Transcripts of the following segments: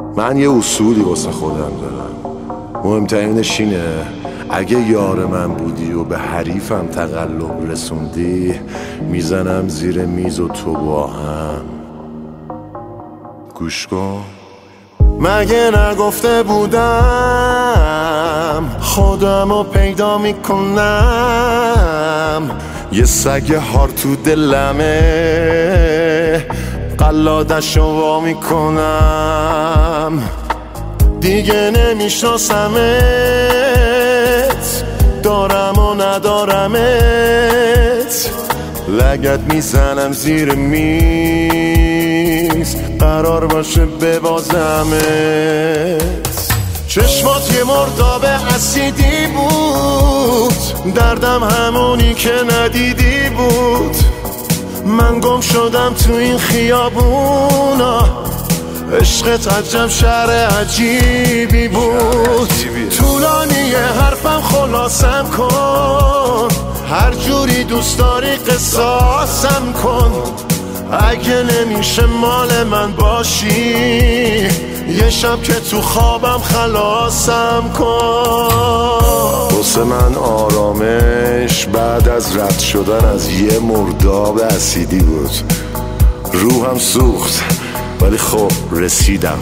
من یه اصولی واسه خودم دارم، مهمترینش اینه اگه یار من بودی و به حریفم تقلب رسوندی، میزنم زیر میز و تو با هم. گوش کن، مگه نگفته بودم خودمو پیدا میکنم؟ یه سگ هار تو دلمه، قلادشو وا میکنم. دیگه نمیشناسمت، دارم و ندارمت، لگد میزنم زیر میز، قرار باشه ببازمت. چشمات یه مرداب اسیدی بود، دردم همونی که ندیدی بود. من گم شدم تو این خیابونا، عشقت عجب شعر عجیبی بود. طولانی حرفم خلاصم کن، هر جوری دوست داری قصاصم کن. اگه نمیشه مال من باشی، یه شب که تو خوابم خلاصم کن. واسه من آرامش بعد از رد شدن از یه مرداب اسیدی بود. روحم سوخت ولی خب رسیدم.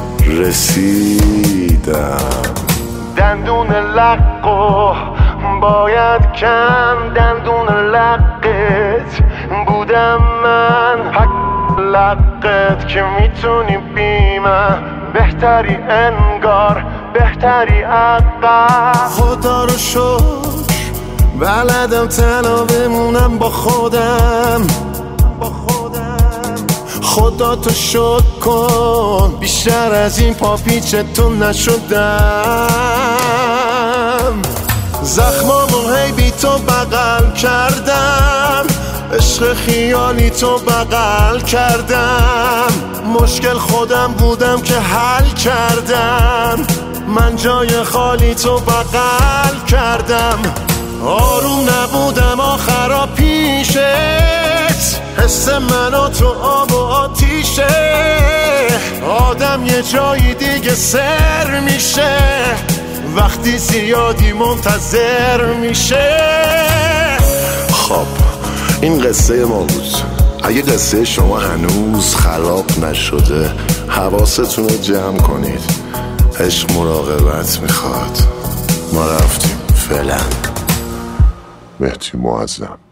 دندون لقو باید کن، دندون لقت بودم من. حق لقت که میتونی بی من، بهتری انگار بهتری عقب. خدا رو شکر بلدم تنها بمونم با خودم. خدا تو شکر کن بیشتر از این پاپیچتو نشدم. زخمامو هی بی تو بغل کردم، عشق خیالی تو بغل کردم. مشکل خودم بودم که حل کردم، من جای خالی تو بغل کردم. آروم نبودم آخرا پیشت، حس من و تو آب و آتیشه. آدم یه جایی دیگه سر میشه، وقتی زیادی منتظر میشه. خب این قصه ما بود. اگه قصه شما هنوز خلاق نشده، حواستون رو جمع کنید. عشق مراقبت میخواد. ما رفتیم فعلا. مهدی معظم.